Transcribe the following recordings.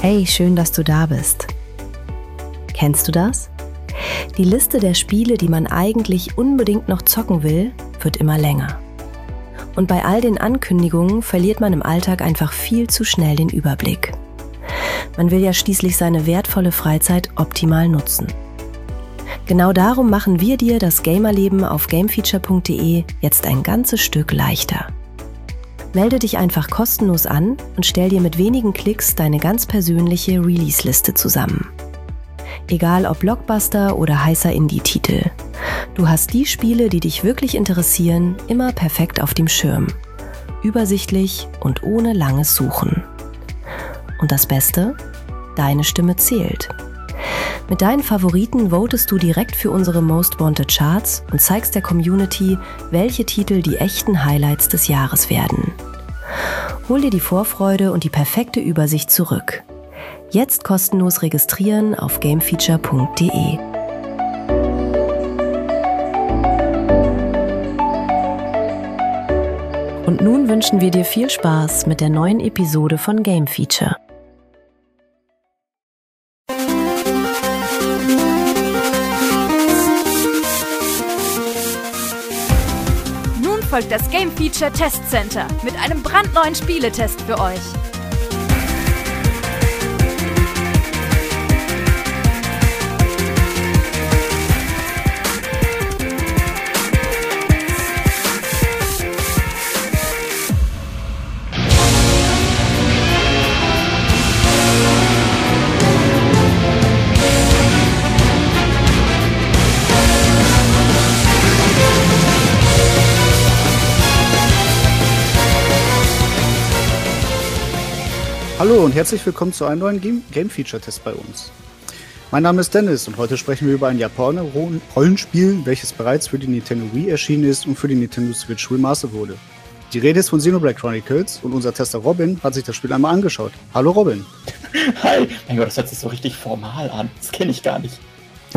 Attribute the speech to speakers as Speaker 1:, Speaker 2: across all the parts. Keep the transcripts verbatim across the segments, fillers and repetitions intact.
Speaker 1: Hey, schön, dass du da bist. Kennst du das? Die Liste der Spiele, die man eigentlich unbedingt noch zocken will, wird immer länger. Und bei all den Ankündigungen verliert man im Alltag einfach viel zu schnell den Überblick. Man will ja schließlich seine wertvolle Freizeit optimal nutzen. Genau darum machen wir dir das Gamerleben auf gamefeature punkt de jetzt ein ganzes Stück leichter. Melde dich einfach kostenlos an und stell dir mit wenigen Klicks deine ganz persönliche Release-Liste zusammen. Egal ob Blockbuster oder heißer Indie-Titel. Du hast die Spiele, die dich wirklich interessieren, immer perfekt auf dem Schirm. Übersichtlich und ohne langes Suchen. Und das Beste? Deine Stimme zählt. Mit deinen Favoriten votest du direkt für unsere Most Wanted Charts und zeigst der Community, welche Titel die echten Highlights des Jahres werden. Hol dir die Vorfreude und die perfekte Übersicht zurück. Jetzt kostenlos registrieren auf gamefeature punkt de. Und nun wünschen wir dir viel Spaß mit der neuen Episode von Game Feature.
Speaker 2: Folgt das Game Feature Test Center mit einem brandneuen Spieletest für euch.
Speaker 3: Hallo und herzlich willkommen zu einem neuen Game, Game Feature Test bei uns. Mein Name ist Dennis und heute sprechen wir über ein Japaner-Rollenspiel, welches bereits für die Nintendo Wii erschienen ist und für die Nintendo Switch remastered wurde. Die Rede ist von Xenoblade Chronicles und unser Tester Robin hat sich das Spiel einmal angeschaut. Hallo Robin.
Speaker 4: Hi. Mein Gott, das hört sich so richtig formal an. Das kenne ich gar nicht.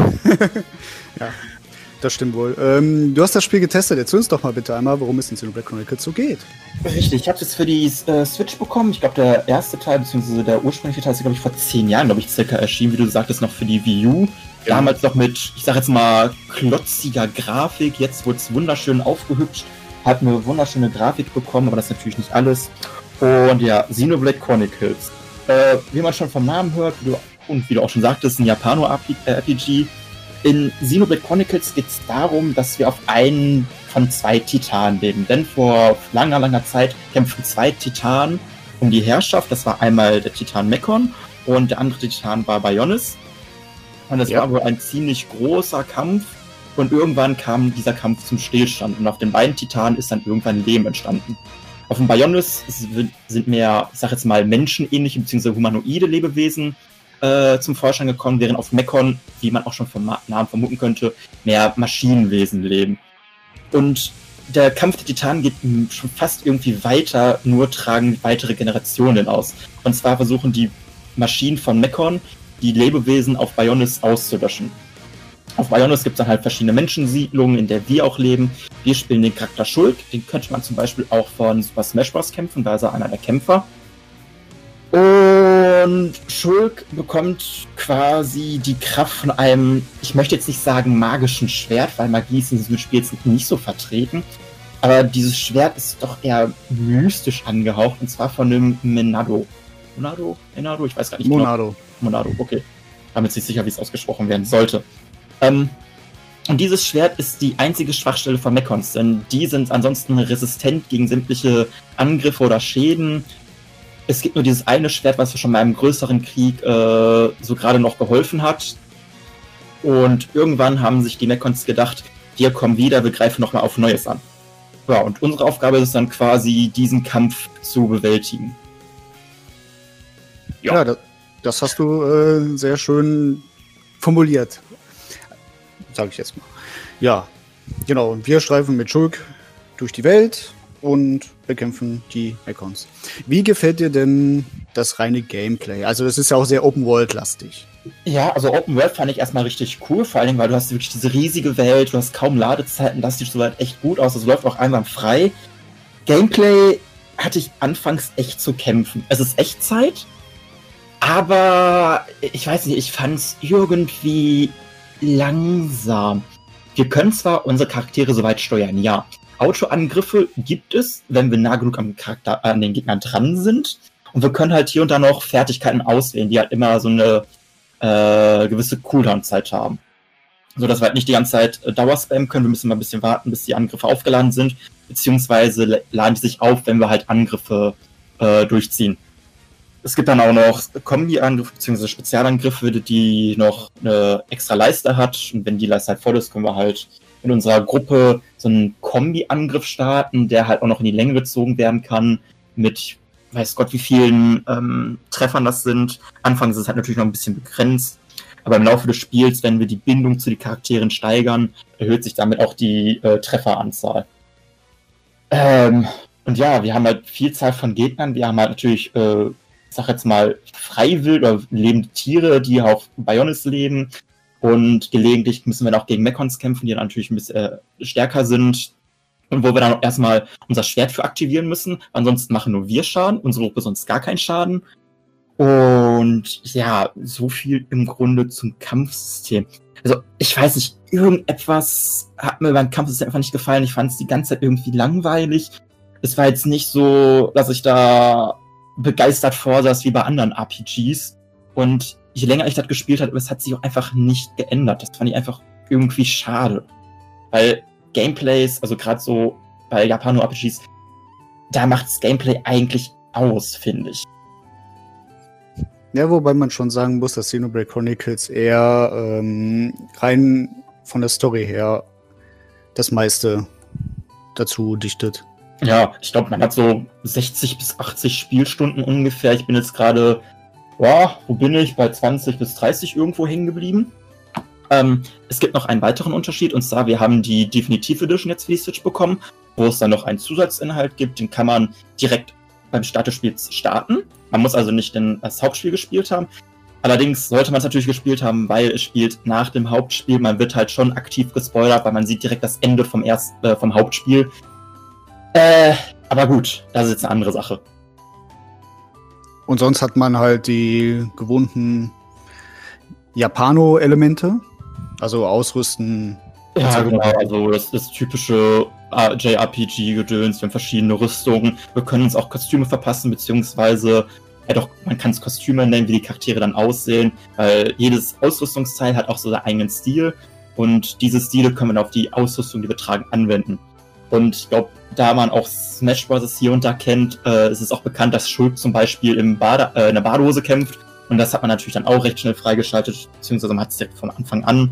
Speaker 3: Ja, das stimmt wohl. Ähm, du hast das Spiel getestet. Erzähl uns doch mal bitte einmal, worum es in Xenoblade Chronicles so geht.
Speaker 4: Richtig, ich habe es jetzt für die äh, Switch bekommen. Ich glaube, der erste Teil, beziehungsweise der ursprüngliche Teil ist, glaube ich, vor zehn Jahren, glaube ich, circa erschienen, wie du sagtest, noch für die Wii U. Ja. Damals noch mit, ich sag jetzt mal, klotziger Grafik. Jetzt wurde es wunderschön aufgehübscht. Hat eine wunderschöne Grafik bekommen, aber das ist natürlich nicht alles. Und ja, Xenoblade Chronicles. Äh, wie man schon vom Namen hört, wie du, und wie du auch schon sagtest, ein Japano-R P G. In Xenoblade Chronicles geht es darum, dass wir auf einen von zwei Titanen leben. Denn vor langer, langer Zeit kämpfen zwei Titanen um die Herrschaft. Das war einmal der Titan Mechon und der andere Titan war Bionis. Und das ja. war wohl ein ziemlich großer Kampf. Und irgendwann kam dieser Kampf zum Stillstand. Und auf den beiden Titanen ist dann irgendwann Leben entstanden. Auf dem Bionis sind mehr, ich sag jetzt mal, menschenähnliche bzw. humanoide Lebewesen Äh, zum Vorschein gekommen, während auf Mechon, wie man auch schon vom Namen vermuten könnte, mehr Maschinenwesen leben. Und der Kampf der Titanen geht schon fast irgendwie weiter, nur tragen weitere Generationen aus. Und zwar versuchen die Maschinen von Mechon, die Lebewesen auf Bionis auszulöschen. Auf Bionis gibt es dann halt verschiedene Menschensiedlungen, in der wir auch leben. Wir spielen den Charakter Shulk, den könnte man zum Beispiel auch von Super Smash Bros. Kämpfen, da ist er einer der Kämpfer. Und Shulk bekommt quasi die Kraft von einem, ich möchte jetzt nicht sagen magischen Schwert, weil Magie ist in diesem Spiel jetzt nicht so vertreten, aber dieses Schwert ist doch eher mystisch angehaucht, und zwar von einem Menado. Monado? Menado? Ich weiß gar nicht
Speaker 3: Monado.
Speaker 4: genau. Monado, okay. Damit nicht sicher, wie es ausgesprochen werden sollte. Ähm, und dieses Schwert ist die einzige Schwachstelle von Mechons, denn die sind ansonsten resistent gegen sämtliche Angriffe oder Schäden. Es gibt nur dieses eine Schwert, was schon mal im größeren Krieg äh, so gerade noch geholfen hat. Und irgendwann haben sich die Mechons gedacht, wir kommen wieder, wir greifen nochmal auf Neues an. Ja, und unsere Aufgabe ist es dann quasi, diesen Kampf zu bewältigen.
Speaker 3: Ja, ja das, das hast du äh, sehr schön formuliert. Sage ich jetzt mal. Ja, genau. Und wir streifen mit Shulk durch die Welt und bekämpfen die Mechons. Wie gefällt dir denn das reine Gameplay? Also das ist ja auch sehr Open-World-lastig.
Speaker 4: Ja, also Open World fand ich erstmal richtig cool, vor allem, weil du hast wirklich diese riesige Welt, du hast kaum Ladezeiten, das sieht soweit echt gut aus, das läuft auch einwandfrei. Gameplay hatte ich anfangs echt zu kämpfen. Es ist Echtzeit, Aber ich weiß nicht, ich fand es irgendwie langsam. Wir können zwar unsere Charaktere soweit steuern, ja. Autoangriffe gibt es, wenn wir nah genug am Charakter, an den Gegnern dran sind. Und wir können halt hier und da noch Fertigkeiten auswählen, die halt immer so eine äh, gewisse Cooldown-Zeit haben. So dass wir halt nicht die ganze Zeit äh, Dauerspam können. Wir müssen mal ein bisschen warten, bis die Angriffe aufgeladen sind. Beziehungsweise laden die sich auf, wenn wir halt Angriffe äh, durchziehen. Es gibt dann auch noch Kombi-Angriffe bzw. Spezialangriffe, die noch eine extra Leiste hat. Und wenn die Leiste halt voll ist, können wir halt in unserer Gruppe so einen Kombi-Angriff starten, der halt auch noch in die Länge gezogen werden kann. Mit, weiß Gott, wie vielen ähm, Treffern das sind. Anfangs ist es halt natürlich noch ein bisschen begrenzt. Aber im Laufe des Spiels, wenn wir die Bindung zu den Charakteren steigern, erhöht sich damit auch die äh, Trefferanzahl. Ähm, und ja, wir haben halt Vielzahl von Gegnern. Wir haben halt natürlich, äh, ich sag jetzt mal, freiwild oder lebende Tiere, die auf Bionis leben. Und gelegentlich müssen wir dann auch gegen Mechons kämpfen, die dann natürlich ein bisschen äh, stärker sind. Und wo wir dann auch erstmal unser Schwert für aktivieren müssen. Ansonsten machen nur wir Schaden, unsere Gruppe sonst gar keinen Schaden. Und ja, so viel im Grunde zum Kampfsystem. Also, ich weiß nicht, irgendetwas hat mir beim Kampfsystem einfach nicht gefallen. Ich fand es die ganze Zeit irgendwie langweilig. Es war jetzt nicht so, dass ich da begeistert vorsaß wie bei anderen R P Gs. Und je länger ich das gespielt habe, es hat sich auch einfach nicht geändert. Das fand ich einfach irgendwie schade. Weil Gameplays, also gerade so bei Japano-R P Gs, da macht's Gameplay eigentlich aus, finde ich.
Speaker 3: Ja, wobei man schon sagen muss, dass Xenoblade Chronicles eher ähm, rein von der Story her das meiste dazu dichtet.
Speaker 4: Ja, ich glaube, man hat so sechzig bis achtzig Spielstunden ungefähr. Ich bin jetzt gerade, wow, wo bin ich? Bei zwanzig bis dreißig irgendwo hängen geblieben. Ähm, es gibt noch einen weiteren Unterschied, und zwar, wir haben die Definitive Edition jetzt für die Switch bekommen, wo es dann noch einen Zusatzinhalt gibt, den kann man direkt beim Start des Spiels starten. Man muss also nicht den, das Hauptspiel gespielt haben. Allerdings sollte man es natürlich gespielt haben, weil es spielt nach dem Hauptspiel. Man wird halt schon aktiv gespoilert, weil man sieht direkt das Ende vom, erst, äh, vom Hauptspiel. Äh, aber gut, das ist jetzt eine andere Sache.
Speaker 3: Und sonst hat man halt die gewohnten Japano-Elemente. Also Ausrüsten.
Speaker 4: Ja, genau. Also das, das typische J R P G-Gedöns. Wir haben verschiedene Rüstungen. Wir können uns auch Kostüme verpassen, beziehungsweise ja doch, man kann es Kostüme nennen, wie die Charaktere dann aussehen. Weil jedes Ausrüstungsteil hat auch so seinen eigenen Stil. Und diese Stile können wir dann auf die Ausrüstung, die wir tragen, anwenden. Und ich glaube, da man auch Smash Bros. Hier und da kennt, äh, ist es auch bekannt, dass Shulk zum Beispiel im Bade, äh, in der Badehose kämpft. Und das hat man natürlich dann auch recht schnell freigeschaltet, beziehungsweise man hat es direkt von Anfang an.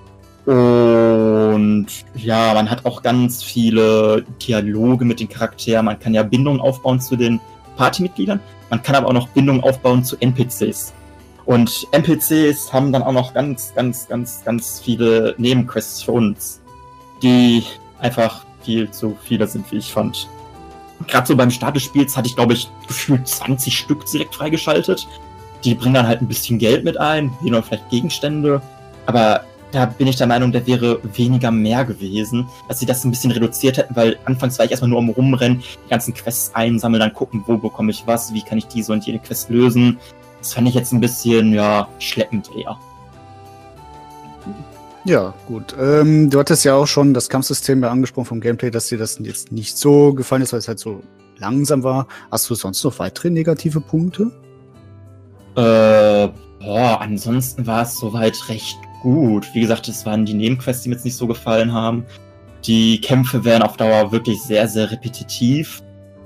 Speaker 4: Und ja, man hat auch ganz viele Dialoge mit den Charakteren. Man kann ja Bindungen aufbauen zu den Partymitgliedern. Man kann aber auch noch Bindungen aufbauen zu N P Cs. Und N P Cs haben dann auch noch ganz, ganz, ganz, ganz viele Nebenquests für uns, die einfach viel zu viele sind, wie ich fand. Gerade so beim Start des Spiels hatte ich, glaube ich, gefühlt zwanzig Stück direkt freigeschaltet. Die bringen dann halt ein bisschen Geld mit ein, wie noch vielleicht Gegenstände. Aber da bin ich der Meinung, da wäre weniger mehr gewesen, dass sie das ein bisschen reduziert hätten, weil anfangs war ich erstmal nur am Rumrennen, die ganzen Quests einsammeln, dann gucken, wo bekomme ich was, wie kann ich diese und jene Quest lösen. Das fand ich jetzt ein bisschen, ja, schleppend eher.
Speaker 3: Ja, gut. Ähm, du hattest ja auch schon das Kampfsystem ja angesprochen vom Gameplay, dass dir das jetzt nicht so gefallen ist, weil es halt so langsam war. Hast du sonst noch weitere negative Punkte?
Speaker 4: Äh, boah, ansonsten war es soweit recht gut. Wie gesagt, es waren die Nebenquests, die mir jetzt nicht so gefallen haben. Die Kämpfe wären auf Dauer wirklich sehr, sehr repetitiv.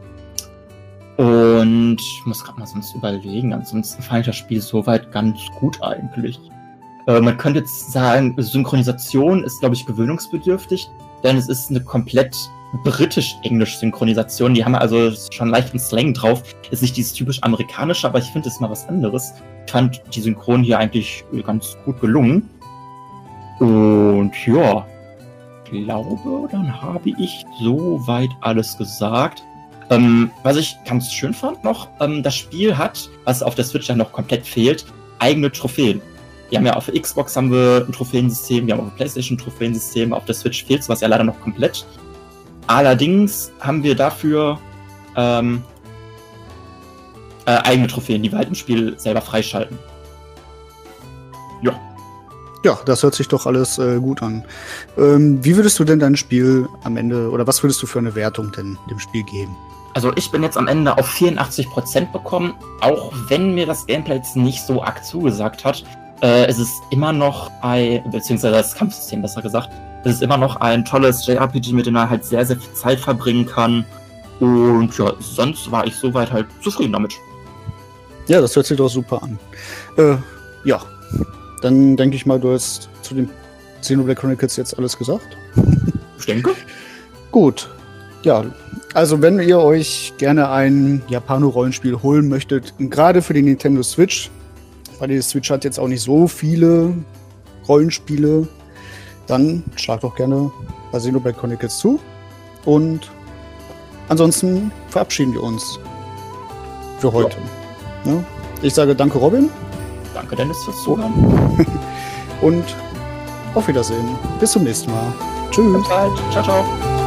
Speaker 4: Und ich muss gerade mal sonst überlegen. Ansonsten fand ich das Spiel soweit ganz gut eigentlich. Äh, man könnte jetzt sagen, Synchronisation ist, glaube ich, gewöhnungsbedürftig, denn es ist eine komplett britisch-englisch Synchronisation. Die haben also schon leichten Slang drauf. Ist nicht dieses typisch amerikanische, aber ich finde es mal was anderes. Ich fand die Synchron hier eigentlich ganz gut gelungen. Und ja, ich glaube, dann habe ich soweit alles gesagt. Ähm, was ich ganz schön fand noch, ähm, das Spiel hat, was auf der Switch ja noch komplett fehlt, eigene Trophäen. Wir haben ja auf der Xbox haben wir ein Trophäensystem, wir haben auf der PlayStation ein Trophäensystem, auf der Switch fehlt sowas ja leider noch komplett. Allerdings haben wir dafür ähm, äh, eigene Trophäen, die wir halt im Spiel selber freischalten. Ja.
Speaker 3: Ja, das hört sich doch alles äh, gut an. Ähm, wie würdest du denn dein Spiel am Ende, oder was würdest du für eine Wertung denn dem Spiel geben?
Speaker 4: Also ich bin jetzt am Ende auf vierundachtzig Prozent bekommen, auch wenn mir das Gameplay jetzt nicht so arg zugesagt hat. Äh, es ist immer noch ein, beziehungsweise das Kampfsystem besser gesagt, es ist immer noch ein tolles J R P G, mit dem man halt sehr, sehr viel Zeit verbringen kann. Und ja, sonst war ich soweit halt zufrieden damit.
Speaker 3: Ja, das hört sich doch super an. Äh, ja, dann denke ich mal, du hast zu dem Xenoblade Chronicles jetzt alles gesagt.
Speaker 4: Ich denke.
Speaker 3: Gut. Ja, also wenn ihr euch gerne ein Japano-Rollenspiel holen möchtet, gerade für die Nintendo Switch, weil die Switch hat jetzt auch nicht so viele Rollenspiele, dann schlagt doch gerne bei Xenoblade Chronicles zu. Und ansonsten verabschieden wir uns für heute. Ja. Ja, ich sage danke, Robin.
Speaker 4: Danke, Dennis, fürs Zuhören.
Speaker 3: Und auf Wiedersehen. Bis zum nächsten Mal. Tschüss.
Speaker 4: Ciao, ciao.